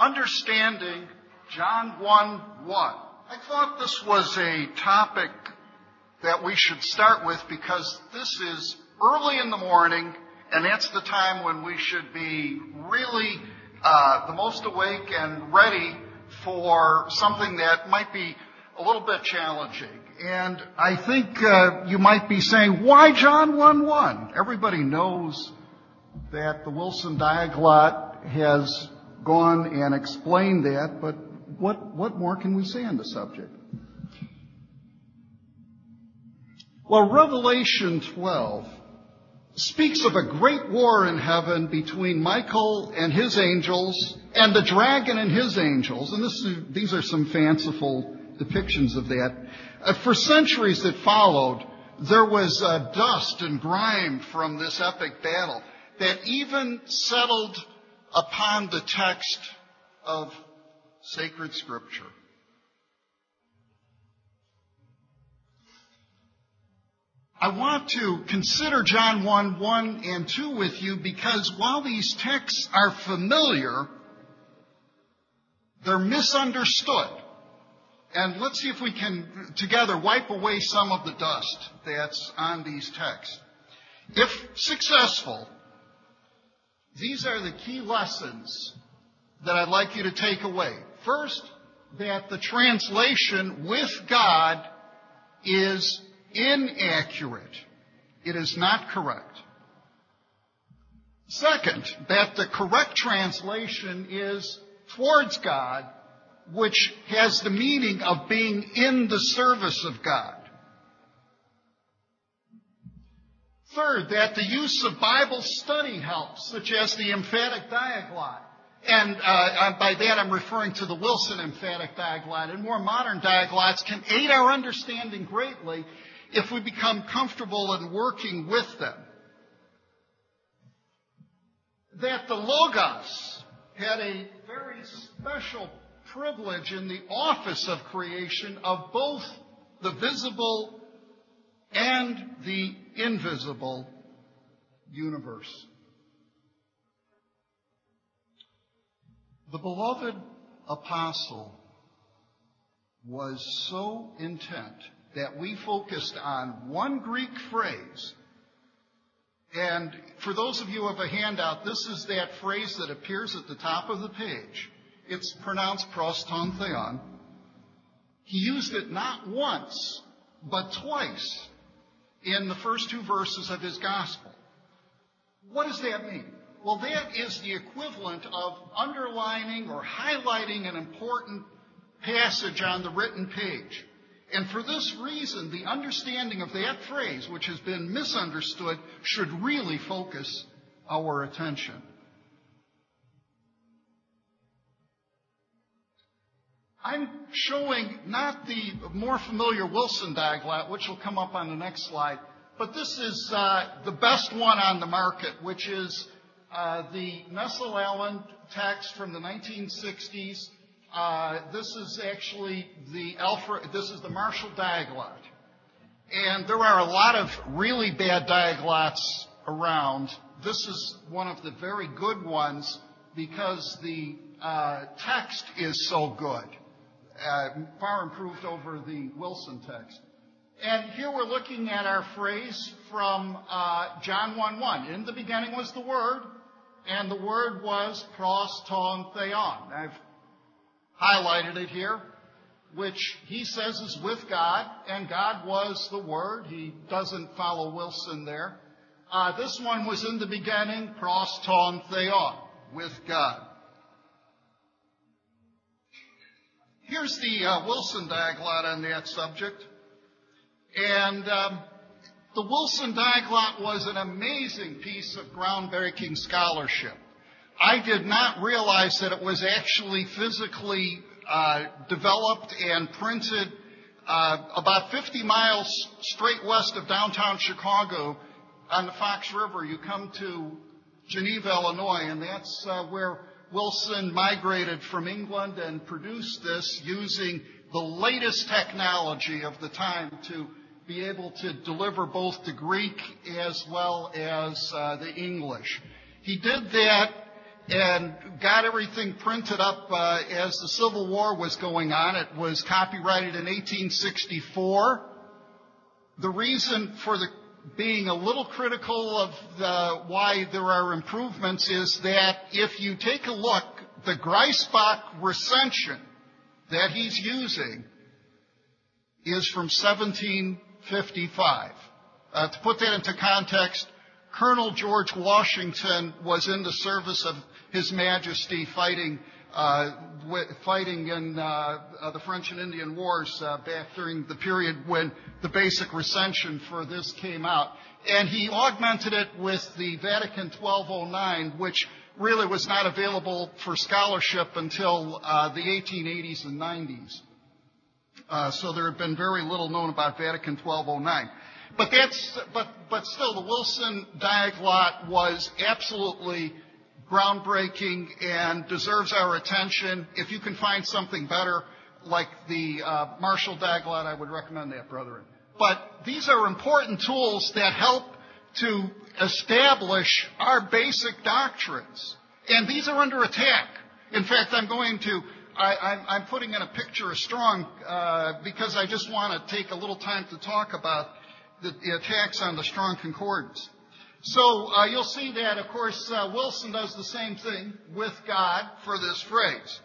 understanding John 1:1. I thought this was a topic that we should start with because this is early in the morning, and that's the time when we should be really the most awake and ready for something that might be a little bit challenging. And I think you might be saying, why John 1:1? Everybody knows that the Wilson Diaglott has gone and explained that, but what more can we say on the subject? Well, Revelation 12 speaks of a great war in heaven between Michael and his angels and the dragon and his angels. And these are some fanciful depictions of that. For centuries that followed, there was dust and grime from this epic battle that even settled upon the text of sacred Scripture. I want to consider John 1:1 and 2 with you because while these texts are familiar, they're misunderstood. And let's see if we can together wipe away some of the dust that's on these texts. If successful, these are the key lessons that I'd like you to take away. First, that the translation "with God" is inaccurate. It is not correct. Second, that the correct translation is "towards God," which has the meaning of being in the service of God. Third, that the use of Bible study helps, such as the emphatic diaglott. And by that I'm referring to the Wilson emphatic diaglott. And more modern diaglotts can aid our understanding greatly if we become comfortable in working with them. That the Logos had a very special privilege in the office of creation of both the visible and the invisible universe. The beloved apostle was so intent that we focused on one Greek phrase. And for those of you who have a handout, this is that phrase that appears at the top of the page. It's pronounced pros ton theon. He used it not once, but twice in the first two verses of his gospel. What does that mean? Well, that is the equivalent of underlining or highlighting an important passage on the written page. And for this reason, the understanding of that phrase, which has been misunderstood, should really focus our attention. I'm showing not the more familiar Wilson Diaglott, which will come up on the next slide, but this is the best one on the market, which is the Nestle-Aland text from the 1960s. This is actually this is the Marshall Diaglott. And there are a lot of really bad Diaglotts around. This is one of the very good ones because the text is so good. Far improved over the Wilson text. And here we're looking at our phrase from John 1:1. In the beginning was the Word, and the Word was pros ton theon. I've highlighted it here, which he says is with God, and God was the Word. He doesn't follow Wilson there. This one was in the beginning, pros ton theon, with God. Here's the Wilson Diaglott on that subject. And the Wilson Diaglott was an amazing piece of groundbreaking scholarship. I did not realize that it was actually physically developed and printed about 50 miles straight west of downtown Chicago on the Fox River. You come to Geneva, Illinois, and that's where Wilson migrated from England and produced this using the latest technology of the time to be able to deliver both the Greek as well as the English. He did that and got everything printed up as the Civil War was going on. It was copyrighted in 1864. The reason for being a little critical of why there are improvements is that if you take a look, the Griesbach recension that he's using is from 1755. To put that into context, Colonel George Washington was in the service of His Majesty fighting in the French and Indian Wars back during the period when the basic recension for this came out. And he augmented it with the Vatican 1209, which really was not available for scholarship until the 1880s and 90s. So there had been very little known about Vatican 1209. But still, the Wilson Diaglott was absolutely groundbreaking and deserves our attention. If you can find something better, like the Marshall Diaglott, I would recommend that, brethren. But these are important tools that help to establish our basic doctrines. And these are under attack. In fact, I'm putting in a picture of Strong because I just want to take a little time to talk about the attacks on the Strong Concordance. So you'll see that, of course, Wilson does the same thing with God for this phrase.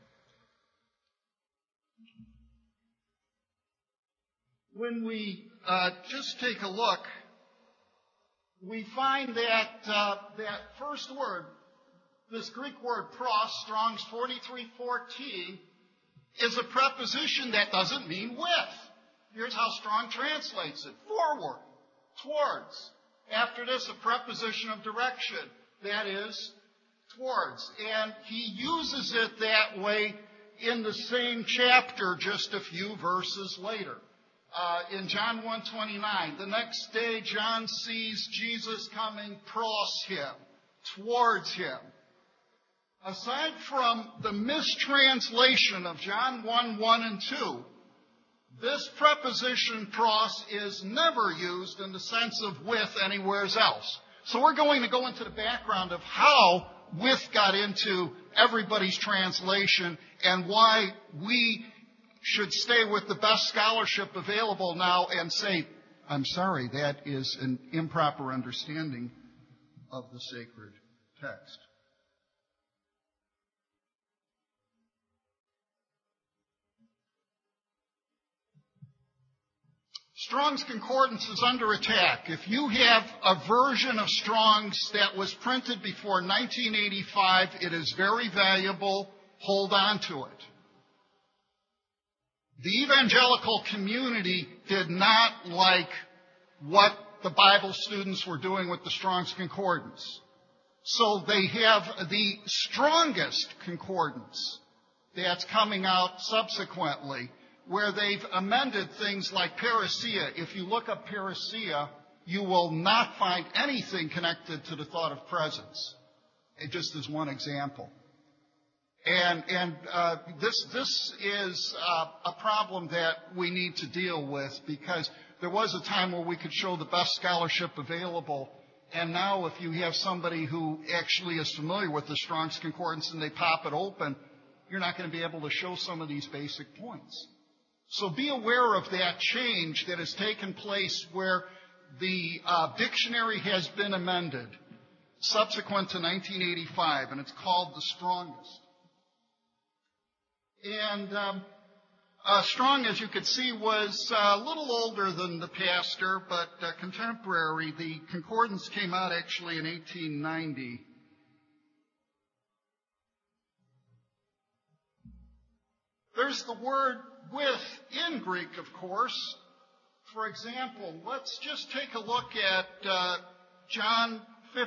When we just take a look, we find that that first word, this Greek word pros, Strong's 4314, is a preposition that doesn't mean with. Here's how Strong translates it. Forward, towards. After this, a preposition of direction. That is, towards. And he uses it that way in the same chapter just a few verses later. In John 1:29, the next day John sees Jesus coming pros him, towards him. Aside from the mistranslation of John 1:1 and 2, this preposition pros is never used in the sense of with anywhere else. So we're going to go into the background of how with got into everybody's translation and why we should stay with the best scholarship available now and say, I'm sorry, that is an improper understanding of the sacred text. Strong's Concordance is under attack. If you have a version of Strong's that was printed before 1985, it is very valuable. Hold on to it. The evangelical community did not like what the Bible students were doing with the Strong's Concordance. So they have the strongest concordance that's coming out subsequently, where they've amended things like parousia. If you look up parousia, you will not find anything connected to the thought of presence. It just is one example. And this is a problem that we need to deal with, because there was a time where we could show the best scholarship available, and now if you have somebody who actually is familiar with the Strong's Concordance and they pop it open, you're not going to be able to show some of these basic points. So be aware of that change that has taken place where the dictionary has been amended subsequent to 1985, and it's called the Strongest. And Strong, as you could see, was a little older than the pastor, but contemporary. The concordance came out actually in 1890. There's the word with in Greek, of course. For example, let's just take a look at John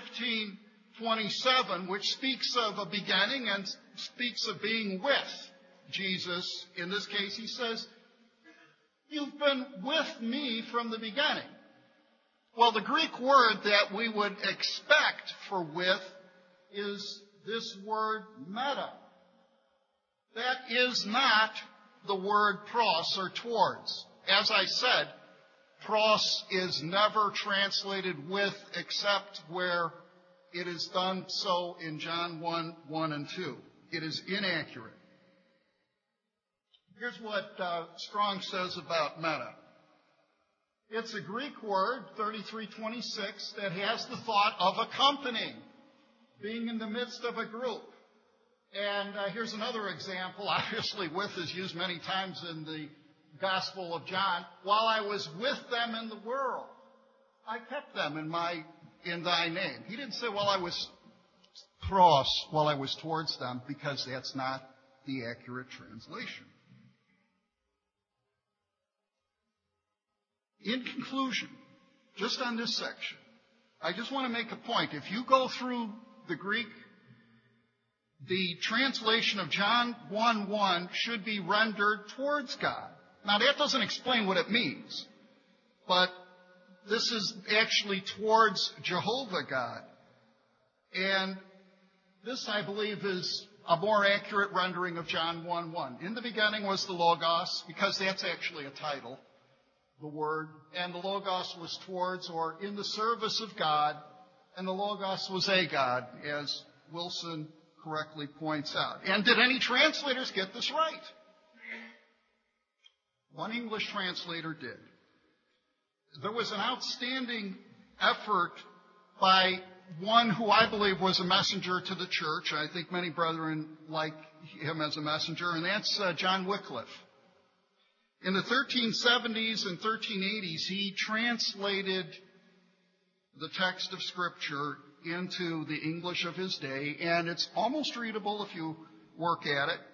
15:27, which speaks of a beginning and speaks of being with Jesus. In this case, he says, you've been with me from the beginning. Well, the Greek word that we would expect for with is this word meta. That is not the word pros or towards. As I said, pros is never translated with except where it is done so in John 1:1 and 2. It is inaccurate. Here's what Strong says about meta. It's a Greek word, 3326, that has the thought of accompanying, being in the midst of a group. And here's another example. Obviously, with is used many times in the Gospel of John. While I was with them in the world, I kept them in thy name. He didn't say while I was towards them, because that's not the accurate translation. In conclusion, just on this section, I just want to make a point. If you go through the Greek, the translation of John 1:1 should be rendered towards God. Now, that doesn't explain what it means, but this is actually towards Jehovah God. And this, I believe, is a more accurate rendering of John 1:1. In the beginning was the Logos, because that's actually a title, the Word, and the Logos was towards or in the service of God, and the Logos was a God, as Wilson correctly points out. And did any translators get this right? One English translator did. There was an outstanding effort by one who I believe was a messenger to the church. I think many brethren like him as a messenger, and that's John Wycliffe. In the 1370s and 1380s, he translated the text of Scripture into the English of his day, and it's almost readable if you work at it.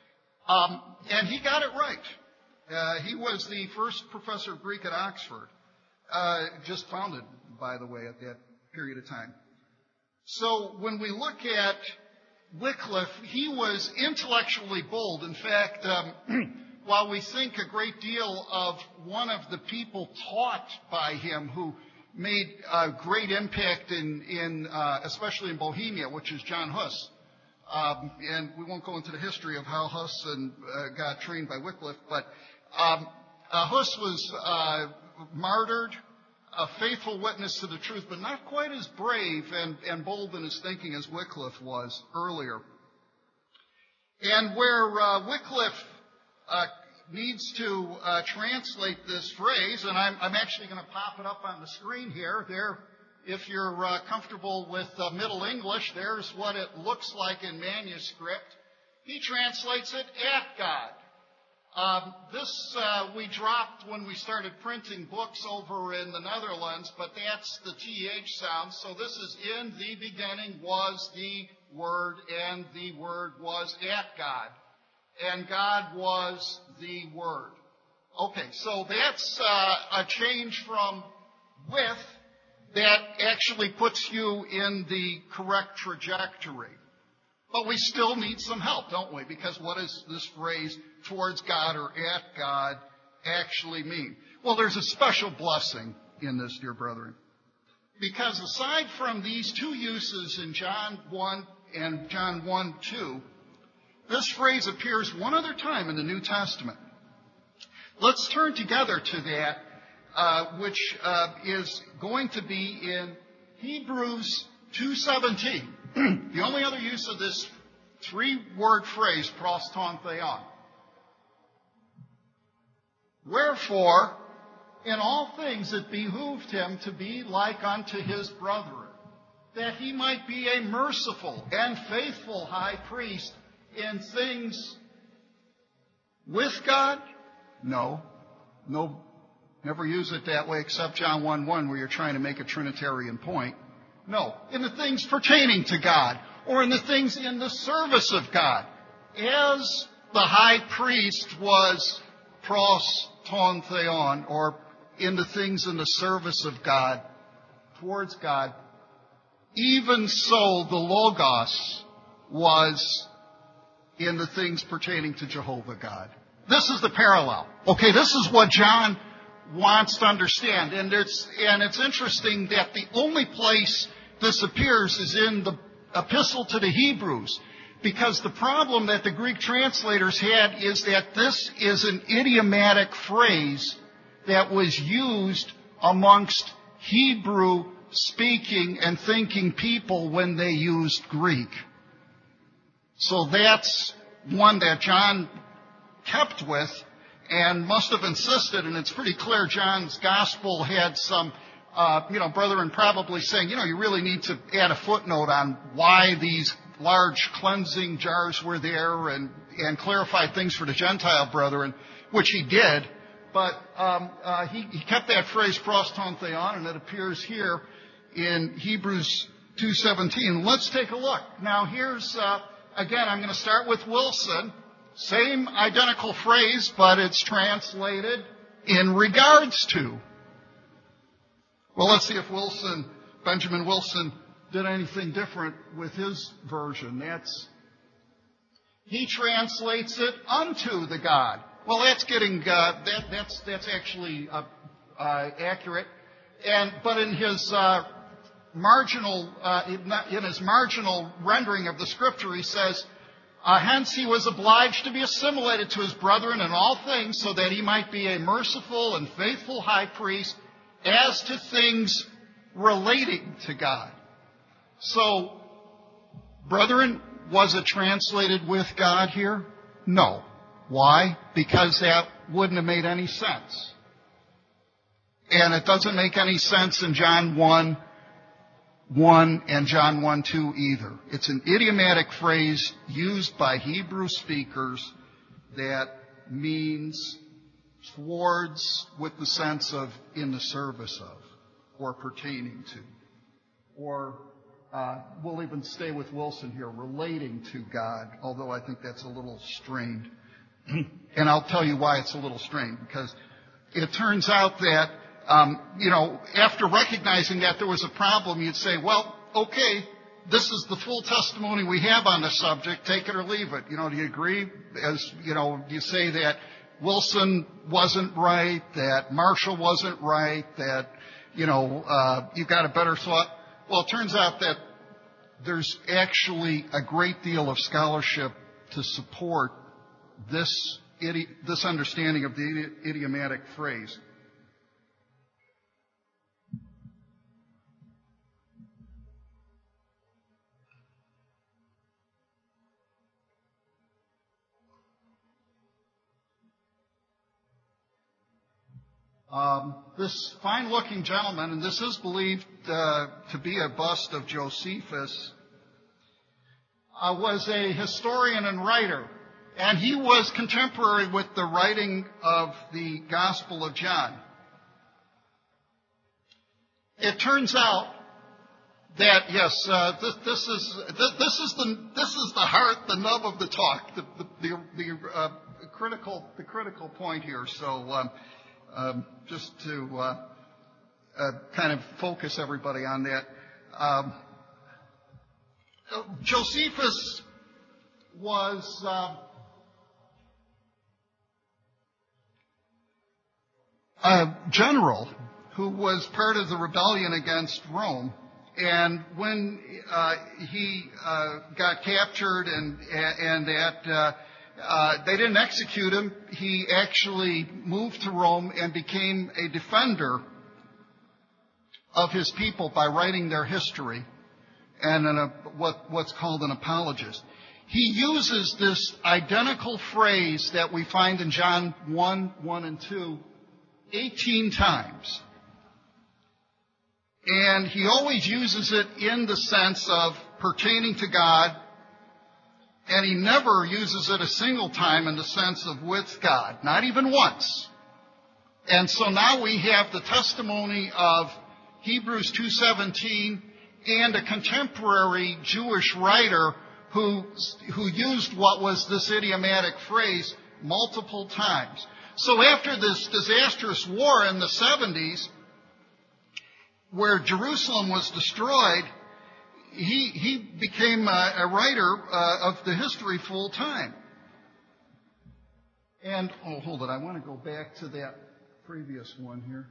And he got it right. He was the first professor of Greek at Oxford, just founded, by the way, at that period of time. So when we look at Wycliffe, he was intellectually bold. In fact, while we think a great deal of one of the people taught by him who made a great impact in especially in Bohemia, which is John Huss. And we won't go into the history of how Huss got trained by Wycliffe, but Huss was martyred, a faithful witness to the truth, but not quite as brave and bold in his thinking as Wycliffe was earlier. And where Wycliffe needs to translate this phrase, and I'm actually going to pop it up on the screen here. There, if you're comfortable with Middle English, there's what it looks like in manuscript. He translates it at God. This we dropped when we started printing books over in the Netherlands, but that's the TH sound. So this is in the beginning was the Word, and the Word was at God. And God was the Word. Okay, so that's a change from with that actually puts you in the correct trajectory. But we still need some help, don't we? Because what does this phrase, towards God or at God, actually mean? Well, there's a special blessing in this, dear brethren. Because aside from these two uses in John 1 and John 1:2, this phrase appears one other time in the New Testament. Let's turn together to that, which is going to be in Hebrews 2:17. The only other use of this three-word phrase, pros ton theon. Wherefore, in all things it behooved him to be like unto his brethren, that he might be a merciful and faithful high priest in things with God? No, never use it that way except John 1:1 where you're trying to make a Trinitarian point. No, in the things pertaining to God, or in the things in the service of God, as the high priest was pros ton theon, or in the things in the service of God, towards God, even so the Logos was in the things pertaining to Jehovah God. This is the parallel. Okay, this is what John wants to understand. And it's interesting that the only place this appears is in the epistle to the Hebrews, because the problem that the Greek translators had is that this is an idiomatic phrase that was used amongst Hebrew speaking and thinking people when they used Greek. So that's one that John kept with and must have insisted, and it's pretty clear John's gospel had some, brethren probably saying, you really need to add a footnote on why these large cleansing jars were there and clarify things for the Gentile brethren, which he did. But he kept that phrase pros ton theon, and it appears here in Hebrews 2:17. Let's take a look. Now here's, again, I'm going to start with Wilson. Same identical phrase, but it's translated in regards to. Well, let's see if Benjamin Wilson, did anything different with his version. He translates it unto the God. Well, that's getting that's actually accurate. But in his marginal rendering of the scripture, he says, hence he was obliged to be assimilated to his brethren in all things, so that he might be a merciful and faithful high priest as to things relating to God. So, brethren, was it translated with God here? No. Why? Because that wouldn't have made any sense. And it doesn't make any sense in John 1:1 and John 1:2 either. It's an idiomatic phrase used by Hebrew speakers that means towards, with the sense of in the service of, or pertaining to, or we'll even stay with Wilson here, relating to God, although I think that's a little strained. And I'll tell you why it's a little strained, because it turns out that, after recognizing that there was a problem, you'd say, well, okay, this is the full testimony we have on the subject, take it or leave it. Do you agree? Do you say that Wilson wasn't right, that Marshall wasn't right, that, you got a better thought? Well, it turns out that there's actually a great deal of scholarship to support this understanding of the idiomatic phrase. This fine-looking gentleman, and this is believed to be a bust of Josephus, was a historian and writer, and he was contemporary with the writing of the Gospel of John. It turns out that yes, this is the heart, the nub of the talk, the critical point here. So. Just to kind of focus everybody on that. Josephus was a general who was part of the rebellion against Rome. And when he got captured and that they didn't execute him, he actually moved to Rome and became a defender of his people by writing their history and what's called an apologist. He uses this identical phrase that we find in John 1:1 and 2, 18 times. And he always uses it in the sense of pertaining to God, and he never uses it a single time in the sense of with God, not even once. And so now we have the testimony of Hebrews 2:17 and a contemporary Jewish writer who used what was this idiomatic phrase multiple times. So after this disastrous war in the 70s, where Jerusalem was destroyed, he became a writer of the history full time. And, hold it, I want to go back to that previous one here.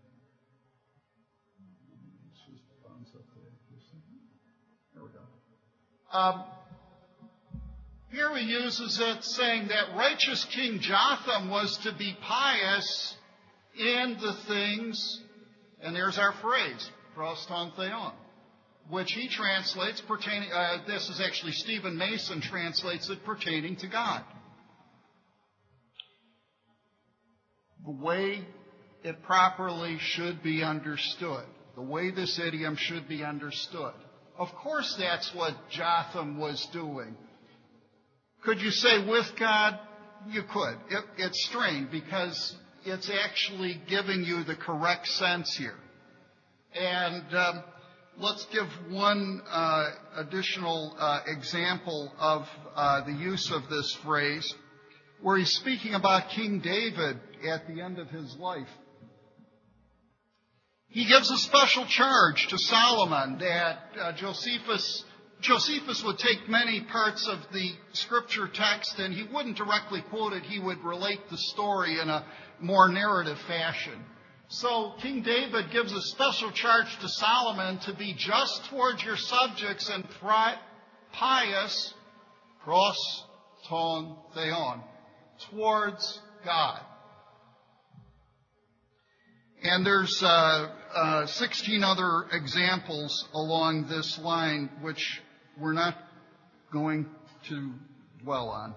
There we go. Here he uses it saying that righteous King Jotham was to be pious in the things, and there's our phrase, pros ton theon, which he translates pertaining, this is actually Stephen Mason translates it pertaining to God. The way it properly should be understood, the way this idiom should be understood. Of course, that's what Jotham was doing. Could you say with God? You could. It's strange because it's actually giving you the correct sense here. And let's give one additional example of the use of this phrase, where he's speaking about King David at the end of his life. He gives a special charge to Solomon that Josephus would take many parts of the scripture text and he wouldn't directly quote it. He would relate the story in a more narrative fashion. So King David gives a special charge to Solomon to be just towards your subjects and pious, pros ton theon, towards God. And there's 16 other examples along this line, which we're not going to dwell on.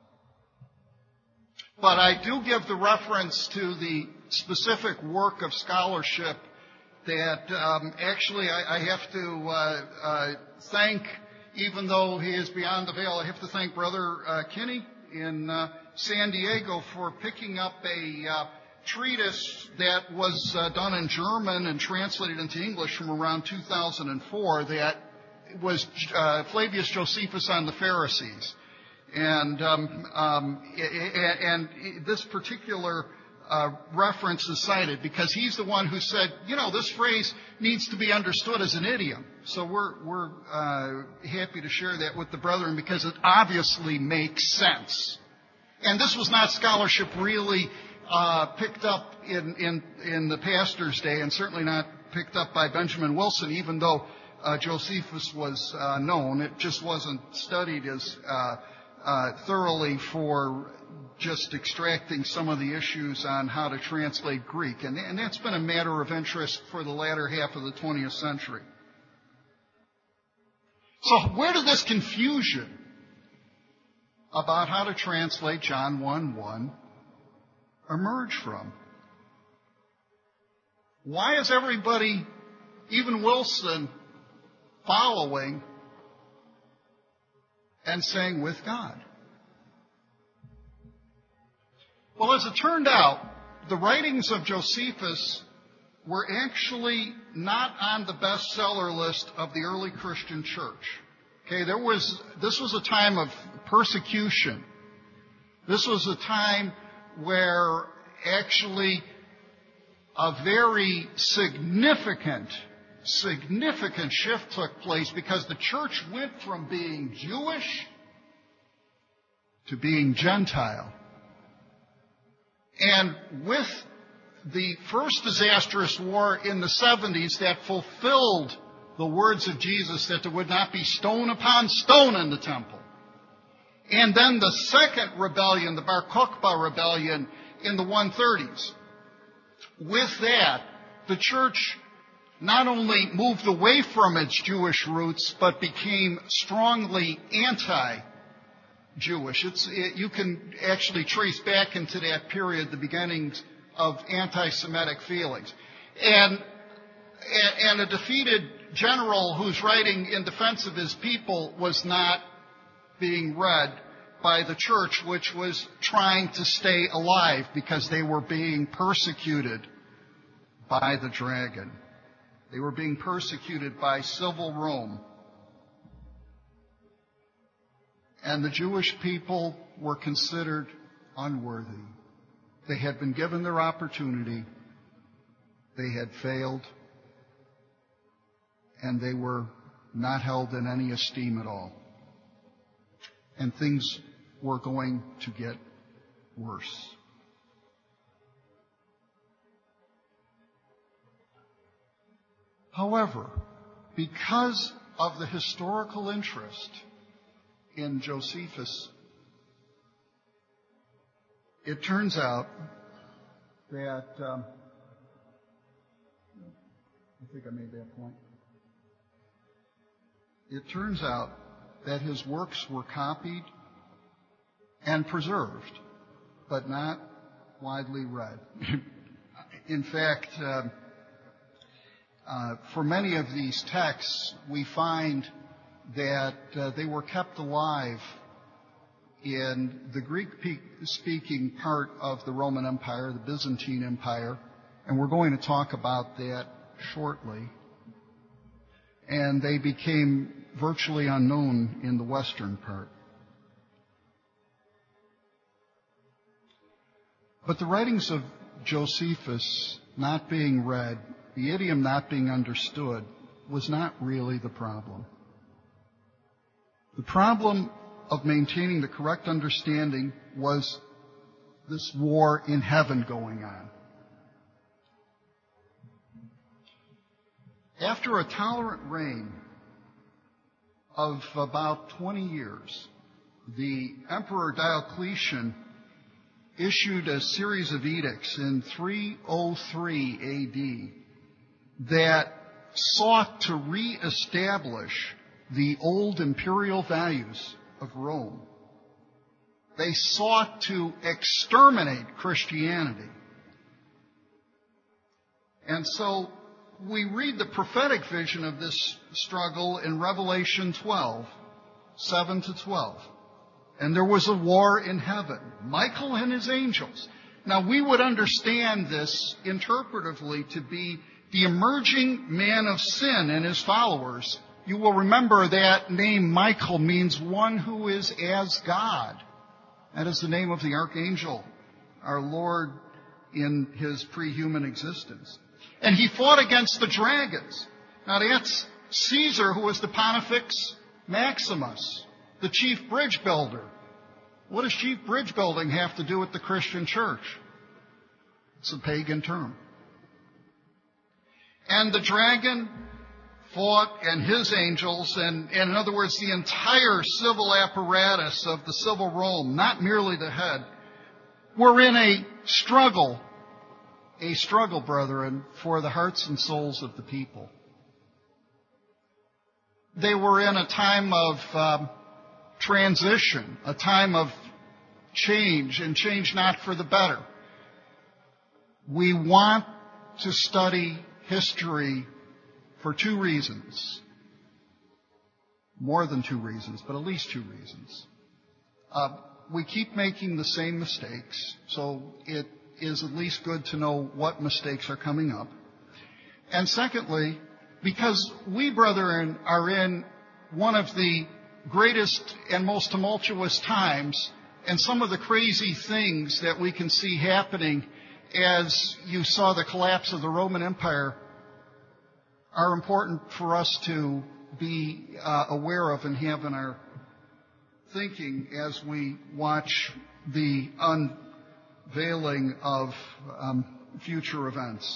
But I do give the reference to the specific work of scholarship that actually I have to thank, even though he is beyond the veil, I have to thank Brother Kinney in San Diego for picking up a treatise that was done in German and translated into English from around 2004 that was Flavius Josephus on the Pharisees. And this particular reference is cited because he's the one who said, this phrase needs to be understood as an idiom. So we're happy to share that with the brethren because it obviously makes sense. And this was not scholarship really picked up in the pastor's day, and certainly not picked up by Benjamin Wilson, even though Josephus was known. It just wasn't studied as thoroughly for just extracting some of the issues on how to translate Greek. And that's been a matter of interest for the latter half of the 20th century. So where did this confusion about how to translate John 1:1 emerge from? Why is everybody, even Wilson, following and saying with God? Well, as it turned out, the writings of Josephus were actually not on the bestseller list of the early Christian church. Okay, this was a time of persecution. This was a time where actually a very significant shift took place because the church went from being Jewish to being Gentile. And with the first disastrous war in the 70s that fulfilled the words of Jesus that there would not be stone upon stone in the temple. And then the second rebellion, the Bar Kokhba rebellion in the 130s. With that, the church not only moved away from its Jewish roots, but became strongly anti-Jewish. You can actually trace back into that period the beginnings of anti-Semitic feelings. And a defeated general who's writing in defense of his people was not being read by the church, which was trying to stay alive because they were being persecuted by the dragon. They were being persecuted by civil Rome. And the Jewish people were considered unworthy. They had been given their opportunity. They had failed. And they were not held in any esteem at all. And things were going to get worse. However, because of the historical interest in Josephus, it turns out that I think I made that point. It turns out that his works were copied and preserved, but not widely read. In fact, for many of these texts, we find that they were kept alive in the Greek-speaking part of the Roman Empire, the Byzantine Empire, and we're going to talk about that shortly. And they became virtually unknown in the western part. But the writings of Josephus not being read, the idiom not being understood, was not really the problem. The problem of maintaining the correct understanding was this war in heaven going on. After a tolerant reign of about 20 years, the Emperor Diocletian issued a series of edicts in 303 AD that sought to reestablish the old imperial values of Rome. They sought to exterminate Christianity. And so we read the prophetic vision of this struggle in Revelation 12, 7 to 12. And there was a war in heaven, Michael and his angels. Now, we would understand this interpretively to be the emerging man of sin and his followers. You will remember that name Michael means one who is as God. That is the name of the archangel, our Lord in his pre-human existence. And he fought against the dragons. Now that's Caesar, who was the Pontifex Maximus, the chief bridge builder. What does chief bridge building have to do with the Christian church? It's a pagan term. And the dragon fought, and his angels, and in other words, the entire civil apparatus of the civil Rome, not merely the head, were in a struggle, brethren, for the hearts and souls of the people. They were in a time of transition, a time of change, and change not for the better. We want to study history for two reasons. More than two reasons, but at least two reasons. We keep making the same mistakes, so it is at least good to know what mistakes are coming up. And secondly, because we, brethren, are in one of the greatest and most tumultuous times, and some of the crazy things that we can see happening as you saw the collapse of the Roman Empire are important for us to be aware of and have in our thinking as we watch the unveiling of future events.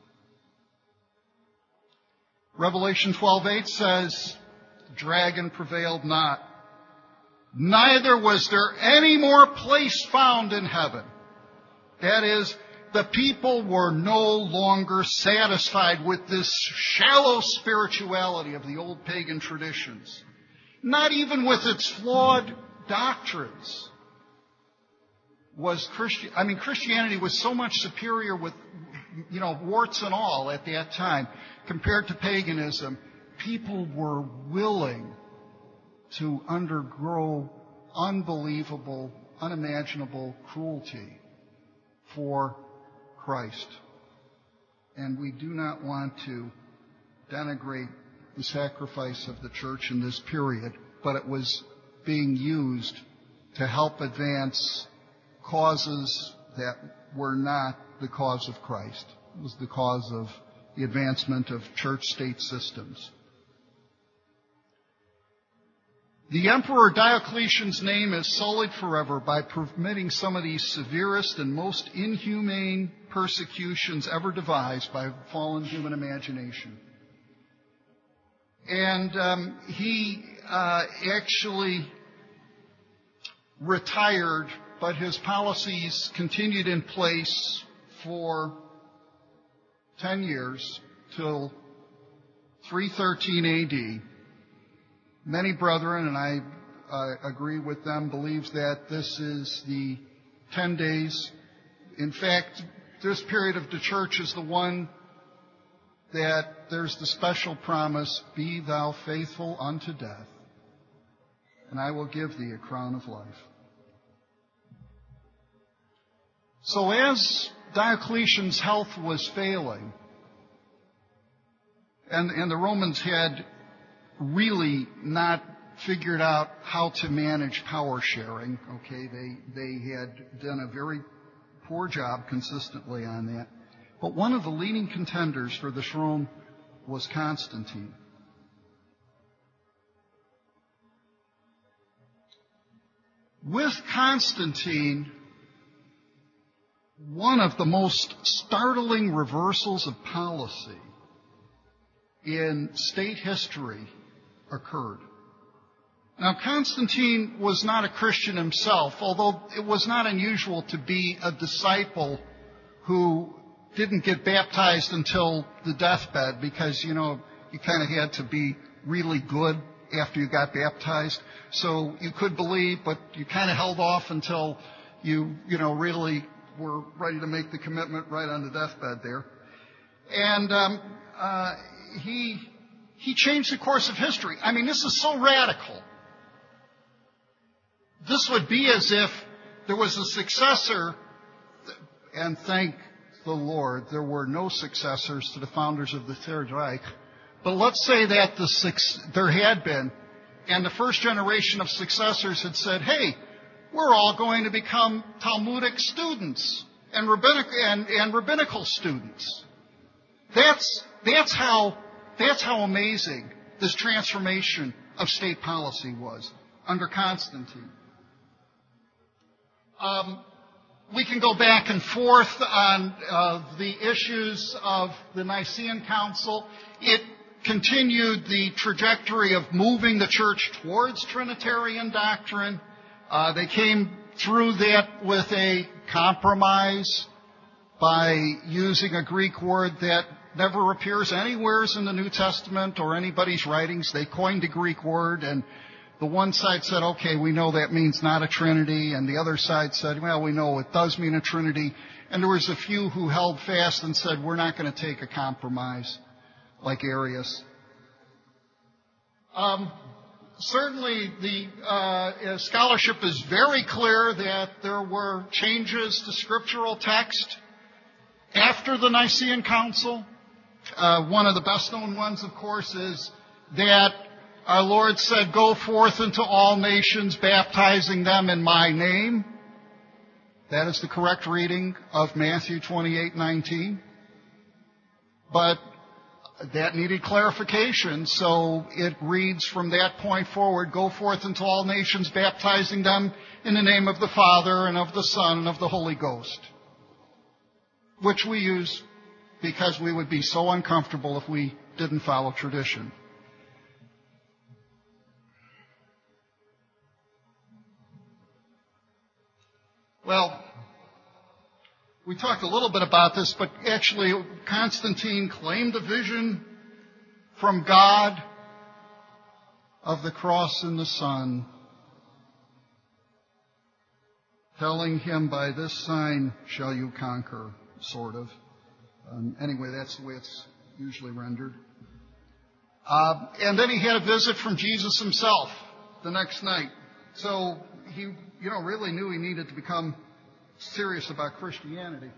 Revelation 12:8 says, "Dragon prevailed not, neither was there any more place found in heaven." That is, the people were no longer satisfied with this shallow spirituality of the old pagan traditions, not even with its flawed doctrines. Christianity was so much superior with, warts and all at that time compared to paganism. People were willing to undergo unbelievable, unimaginable cruelty for Christ. And we do not want to denigrate the sacrifice of the church in this period, but it was being used to help advance causes that were not the cause of Christ. It was the cause of the advancement of church-state systems. The Emperor Diocletian's name is sullied forever by permitting some of these severest and most inhumane persecutions ever devised by fallen human imagination. And he actually retired, but his policies continued in place for 10 years till 313 AD. Many brethren, and I agree with them, believes that this is the 10 days. In fact, this period of the church is the one that there's the special promise, be thou faithful unto death, and I will give thee a crown of life. So as Diocletian's health was failing, and the Romans had really not figured out how to manage power sharing, okay, they had done a very poor job consistently on that. But one of the leading contenders for the throne was Constantine. With Constantine, one of the most startling reversals of policy in state history occurred. Now, Constantine was not a Christian himself, although it was not unusual to be a disciple who didn't get baptized until the deathbed because, you kind of had to be really good after you got baptized. So you could believe, but you kind of held off until you really were ready to make the commitment right on the deathbed there. And he changed the course of history. I mean, this is so radical. This would be as if there was a successor, and thank the Lord, there were no successors to the founders of the Third Reich. But let's say that there had been, and the first generation of successors had said, hey, we're all going to become Talmudic students and rabbinical students. That's how amazing this transformation of state policy was under Constantine. We can go back and forth on the issues of the Nicene Council. It continued the trajectory of moving the church towards Trinitarian doctrine. They came through that with a compromise by using a Greek word that never appears anywhere in the New Testament or anybody's writings. They coined a Greek word, and the one side said, okay, we know that means not a trinity, and the other side said, well, we know it does mean a trinity. And there was a few who held fast and said, we're not going to take a compromise like Arius. Certainly, the scholarship is very clear that there were changes to scriptural text after the Nicene Council. One of the best-known ones, of course, is that our Lord said, go forth into all nations, baptizing them in my name. That is the correct reading of Matthew 28:19. But that needed clarification, so it reads from that point forward, go forth into all nations, baptizing them in the name of the Father and of the Son and of the Holy Ghost, which we use because we would be so uncomfortable if we didn't follow tradition. Well, we talked a little bit about this, but actually Constantine claimed a vision from God of the cross and the Son, telling him, by this sign shall you conquer, sort of. Anyway, that's the way it's usually rendered. And then he had a visit from Jesus himself the next night. So he, really knew he needed to become serious about Christianity.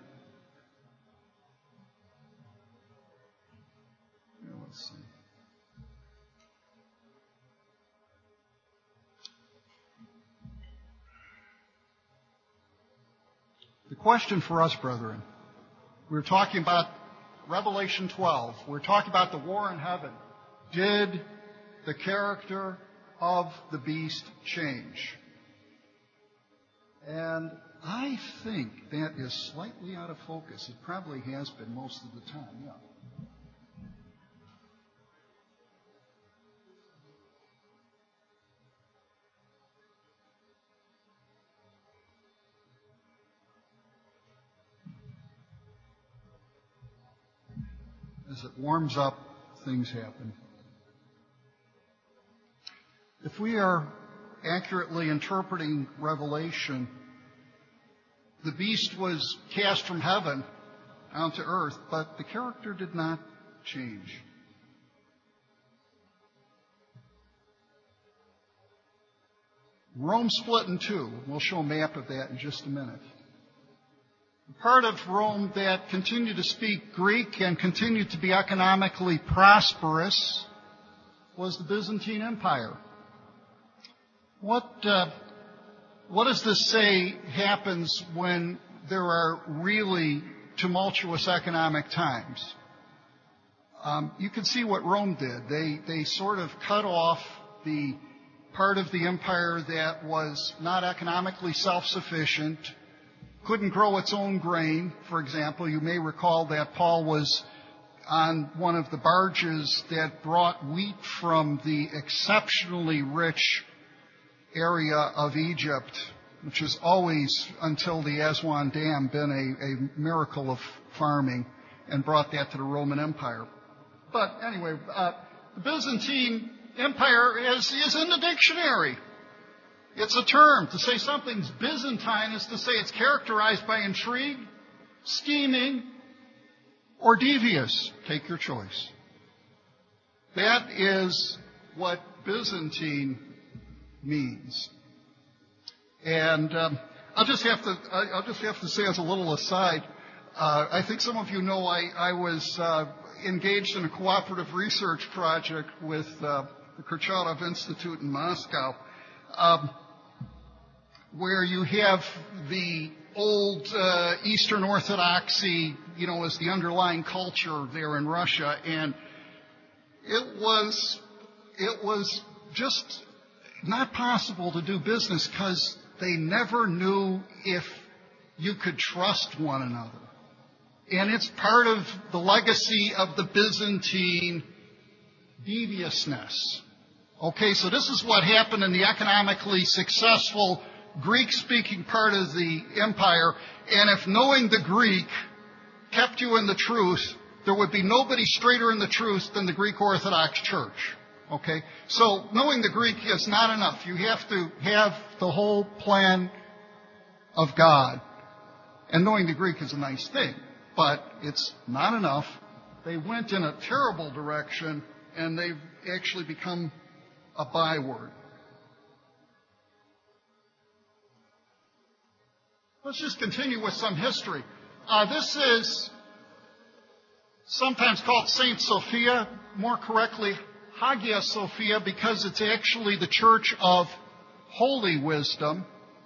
Let's see. The question for us, brethren, we're talking about Revelation 12. We're talking about the war in heaven. Did the character of the beast change? And I think that is slightly out of focus. It probably has been most of the time, yeah. As it warms up, things happened. If we are accurately interpreting Revelation, the beast was cast from heaven down to earth, but the character did not change. Rome split in two. We'll show a map of that in just a minute. The part of Rome that continued to speak Greek and continued to be economically prosperous was the Byzantine Empire. What does this say happens when there are really tumultuous economic times? You can see what Rome did. They sort of cut off the part of the empire that was not economically self-sufficient, couldn't grow its own grain. For example, you may recall that Paul was on one of the barges that brought wheat from the exceptionally rich area of Egypt, which has always, until the Aswan Dam, been a miracle of farming, and brought that to the Roman Empire. But anyway, the Byzantine Empire is in the dictionary. It's a term. To say something's Byzantine is to say it's characterized by intrigue, scheming, or devious. Take your choice. That is what Byzantine means. And I'll just have to say as a little aside, I think some of you know I was engaged in a cooperative research project with the Kurchatov Institute in Moscow, where you have the old Eastern Orthodoxy, as the underlying culture there in Russia, and it was just not possible to do business because they never knew if you could trust one another. And it's part of the legacy of the Byzantine deviousness. Okay, so this is what happened in the economically successful Greek-speaking part of the empire. And if knowing the Greek kept you in the truth, there would be nobody straighter in the truth than the Greek Orthodox Church. Okay, so knowing the Greek is not enough. You have to have the whole plan of God. And knowing the Greek is a nice thing, but it's not enough. They went in a terrible direction, and they've actually become a byword. Let's just continue with some history. This is sometimes called Saint Sophia, more correctly Hagia Sophia, because it's actually the Church of Holy Wisdom.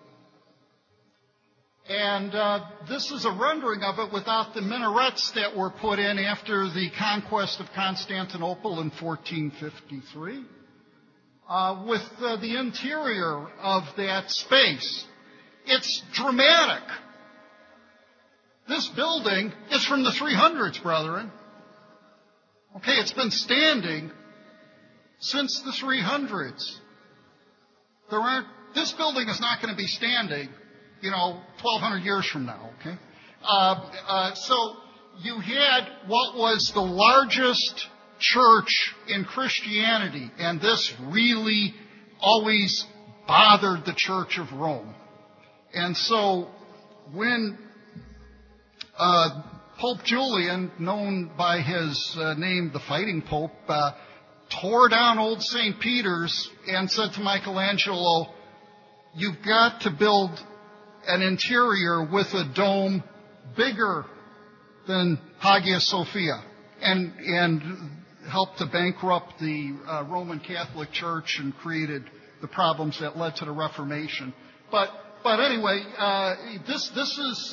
And this is a rendering of it without the minarets that were put in after the conquest of Constantinople in 1453, with the interior of that space. It's dramatic. This building is from the 300s, brethren. Okay, it's been standing since the 300s. This building is not going to be standing, 1,200 years from now, okay? So you had what was the largest church in Christianity, and this really always bothered the Church of Rome. And so when Pope Julian, known by his name, the Fighting Pope, tore down old St. Peter's and said to Michelangelo, "You've got to build an interior with a dome bigger than Hagia Sophia," and helped to bankrupt the Roman Catholic Church and created the problems that led to the Reformation. But anyway, this is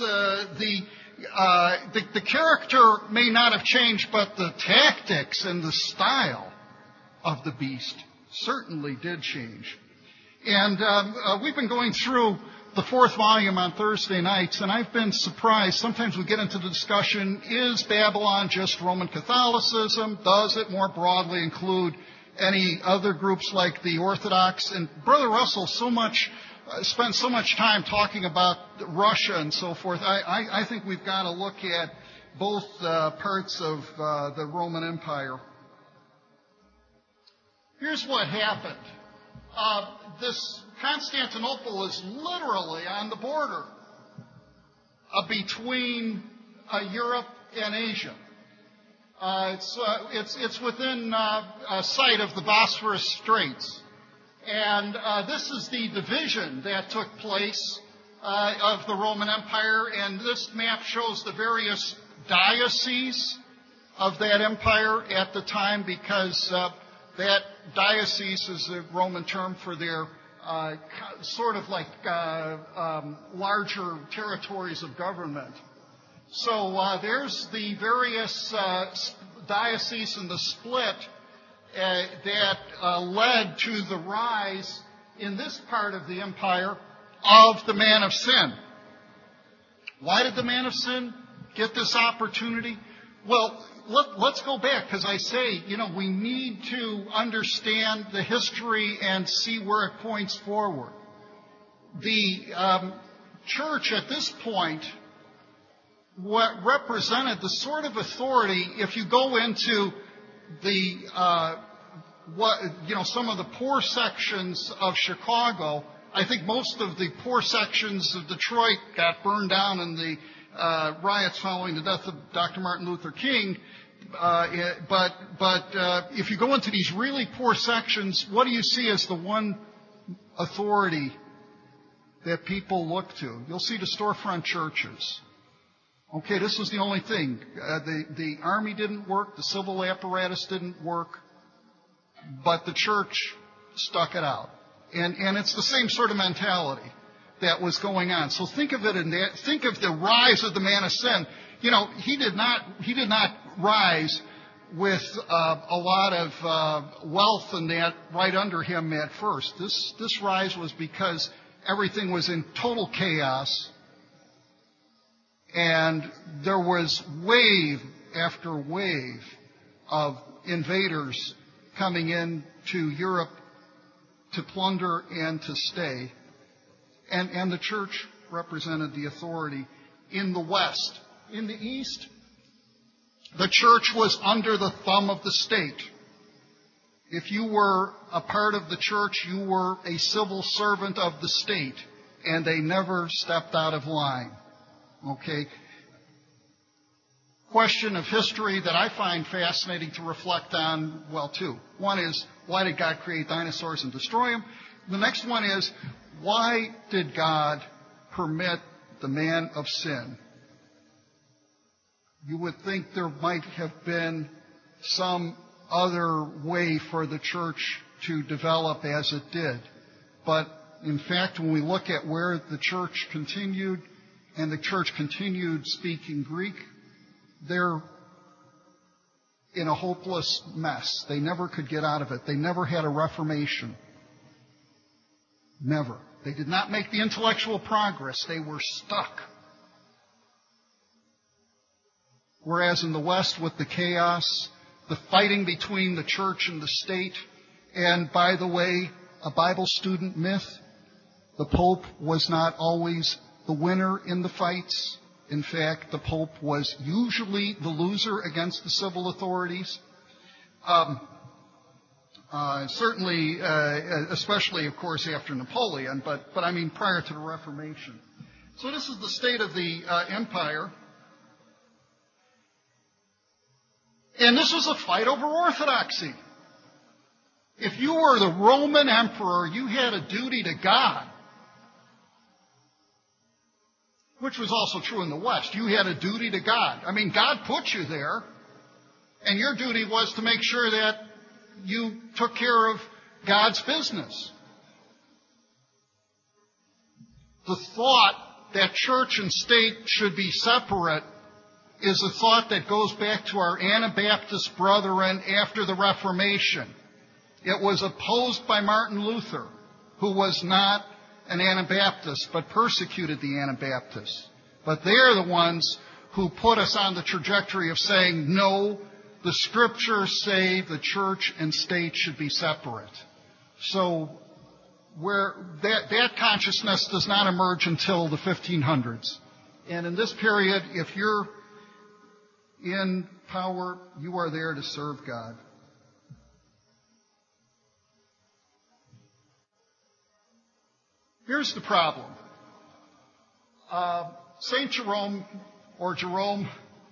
the character may not have changed, but the tactics and the style of the beast certainly did change. And we've been going through the fourth volume on Thursday nights, and I've been surprised. Sometimes we get into the discussion, is Babylon just Roman Catholicism? Does it more broadly include any other groups like the Orthodox? And Brother Russell spent so much time talking about Russia and so forth. I think we've got to look at both parts of the Roman Empire. Here's what happened. This Constantinople is literally on the border between Europe and Asia. It's within sight of the Bosphorus Straits. And this is the division that took place of the Roman Empire. And this map shows the various dioceses of that empire at the time, because that diocese is a Roman term for their sort of like larger territories of government. So there's the various dioceses and the split that led to the rise in this part of the empire of the man of sin. Why did the man of sin get this opportunity? Well, let's go back, because I say, we need to understand the history and see where it points forward. The church at this point, what represented the sort of authority, if you go into the some of the poor sections of Chicago, I think most of the poor sections of Detroit got burned down in the riots following the death of Dr. Martin Luther King. But if you go into these really poor sections, what do you see as the one authority that people look to? You'll see the storefront churches. Okay, this was the only thing. The army didn't work, the civil apparatus didn't work, but the church stuck it out. And it's the same sort of mentality that was going on. So think of it in that. Think of the rise of the man of sin. He did not rise with a lot of wealth and that right under him at first. This rise was because everything was in total chaos. And there was wave after wave of invaders coming into Europe to plunder and to stay. And the church represented the authority in the West. In the East, the church was under the thumb of the state. If you were a part of the church, you were a civil servant of the state, and they never stepped out of line. Okay. Question of history that I find fascinating to reflect on, well, two. One is, why did God create dinosaurs and destroy them? The next one is, why did God permit the man of sin? You would think there might have been some other way for the church to develop as it did. But in fact, when we look at where the church continued, and the church continued speaking Greek, they're in a hopeless mess. They never could get out of it. They never had a reformation. Never. They did not make the intellectual progress. They were stuck. Whereas in the West, with the chaos, the fighting between the church and the state, and by the way, a Bible student myth, the Pope was not always the winner in the fights. In fact, the Pope was usually the loser against the civil authorities. Certainly, especially, of course, after Napoleon, but I mean prior to the Reformation. So this is the state of the empire. And this was a fight over orthodoxy. If you were the Roman emperor, you had a duty to God, which was also true in the West. You had a duty to God. I mean, God put you there, and your duty was to make sure that you took care of God's business. The thought that church and state should be separate is a thought that goes back to our Anabaptist brethren after the Reformation. It was opposed by Martin Luther, who was not an Anabaptist, but persecuted the Anabaptists. But they're the ones who put us on the trajectory of saying, no, the Scriptures say the church and state should be separate. So where that consciousness does not emerge until the 1500s. And in this period, if you're in power, you are there to serve God. Here's the problem. St. Jerome, or Jerome,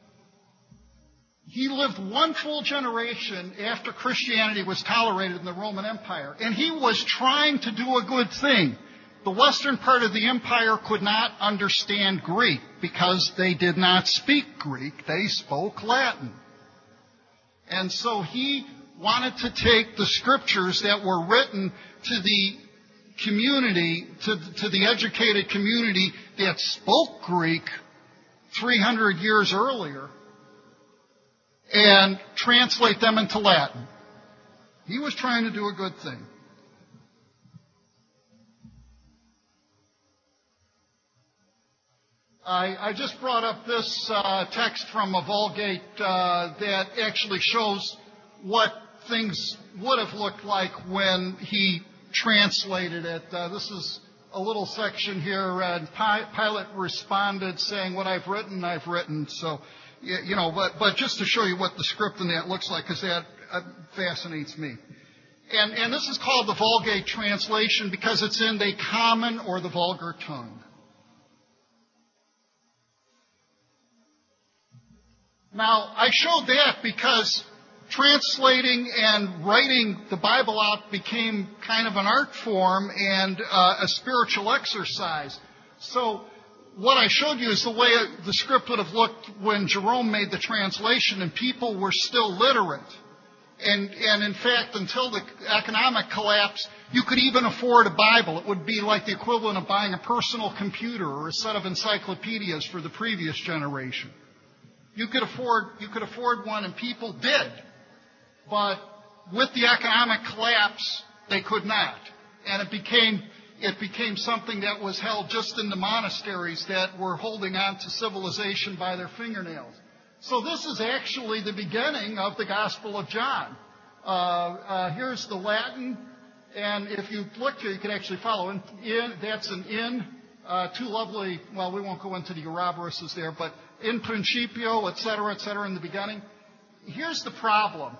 he lived one full generation after Christianity was tolerated in the Roman Empire, and he was trying to do a good thing. The western part of the empire could not understand Greek because they did not speak Greek. They spoke Latin. And so he wanted to take the scriptures that were written to the community, to the educated community that spoke Greek 300 years earlier, and translate them into Latin. He was trying to do a good thing. I just brought up this text from a Vulgate that actually shows what things would have looked like when he translated it. This is a little section here, and Pilate responded saying, "What I've written." So, you know, but just to show you what the script in that looks like, because that fascinates me. And this is called the Vulgate translation because it's in the common or the vulgar tongue. Now, I showed that because translating and writing the Bible out became kind of an art form and a spiritual exercise. So what I showed you is the way the script would have looked when Jerome made the translation and people were still literate. And in fact, until the economic collapse, you could even afford a Bible. It would be like the equivalent of buying a personal computer or a set of encyclopedias for the previous generation. You could afford one, and people did. But with the economic collapse, they could not. And it became something that was held just in the monasteries that were holding on to civilization by their fingernails. So this is actually the beginning of the Gospel of John. Here's the Latin, and if you look here, you can actually follow. That's an in. Two lovely, well, we won't go into the Ouroboroses there, but in principio, et cetera, in the beginning. Here's the problem.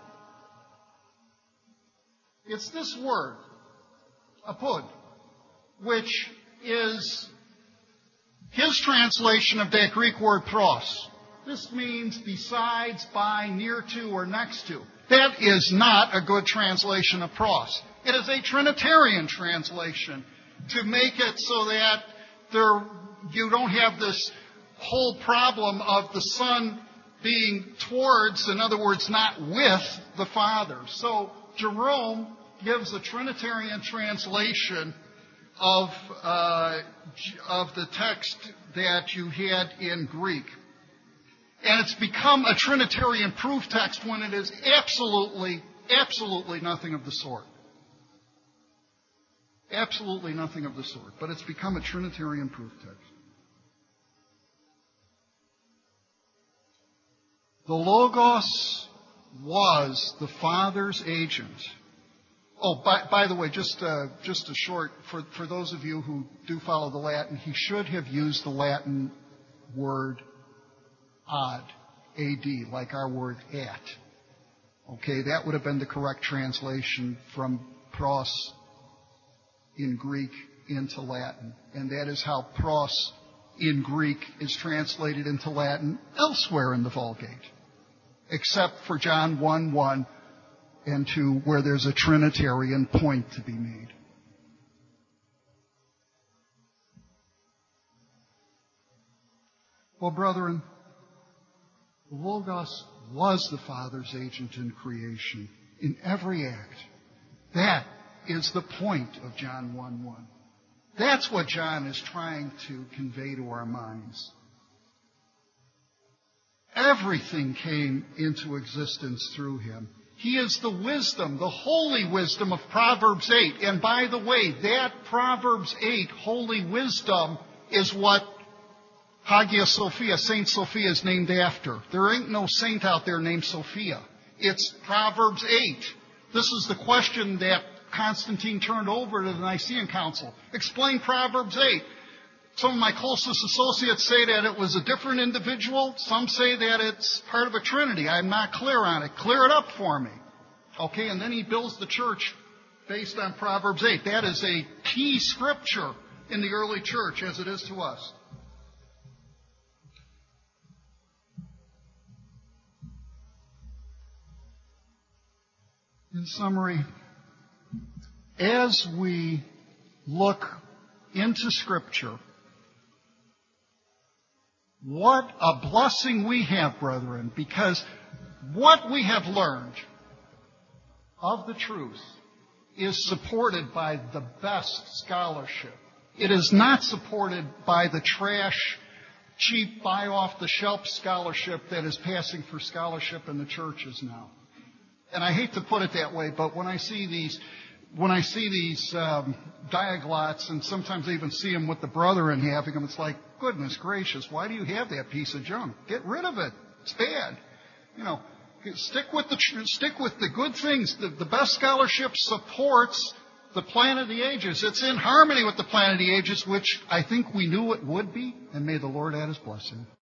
It's this word, apud, which is his translation of that Greek word pros. This means besides, by, near to, or next to. That is not a good translation of pros. It is a Trinitarian translation to make it so that you don't have this whole problem of the Son being towards, in other words, not with the Father. So Jerome gives a Trinitarian translation of the text that you had in Greek. And it's become a Trinitarian proof text when it is absolutely nothing of the sort. Absolutely nothing of the sort. But it's become a Trinitarian proof text. The Logos was the Father's agent. Oh, by the way, just a short, for those of you who do follow the Latin, he should have used the Latin word ad, A-D, like our word at. Okay, that would have been the correct translation from pros in Greek into Latin. And that is how pros in Greek is translated into Latin elsewhere in the Vulgate, except for John 1:1 and 2, where there's a Trinitarian point to be made. Well, brethren, the Logos was the Father's agent in creation, in every act. That is the point of John 1:1. That's what John is trying to convey to our minds. Everything came into existence through him. He is the wisdom, the holy wisdom of Proverbs 8. And by the way, that Proverbs 8 holy wisdom is what Hagia Sophia, Saint Sophia, is named after. There ain't no saint out there named Sophia. It's Proverbs 8. This is the question that Constantine turned over to the Nicene Council. Explain Proverbs 8. Some of my closest associates say that it was a different individual. Some say that it's part of a trinity. I'm not clear on it. Clear it up for me. Okay, and then he builds the church based on Proverbs 8. That is a key scripture in the early church as it is to us. In summary, as we look into Scripture, what a blessing we have, brethren, because what we have learned of the truth is supported by the best scholarship. It is not supported by the trash, cheap, buy-off-the-shelf scholarship that is passing for scholarship in the churches now. And I hate to put it that way, but when I see these diaglots, and sometimes I even see them with the brethren having them, it's like, goodness gracious, why do you have that piece of junk? Get rid of it. It's bad. Stick with the good things. The best scholarship supports the plan of the ages. It's in harmony with the plan of the ages, which I think we knew it would be, and may the Lord add His blessing.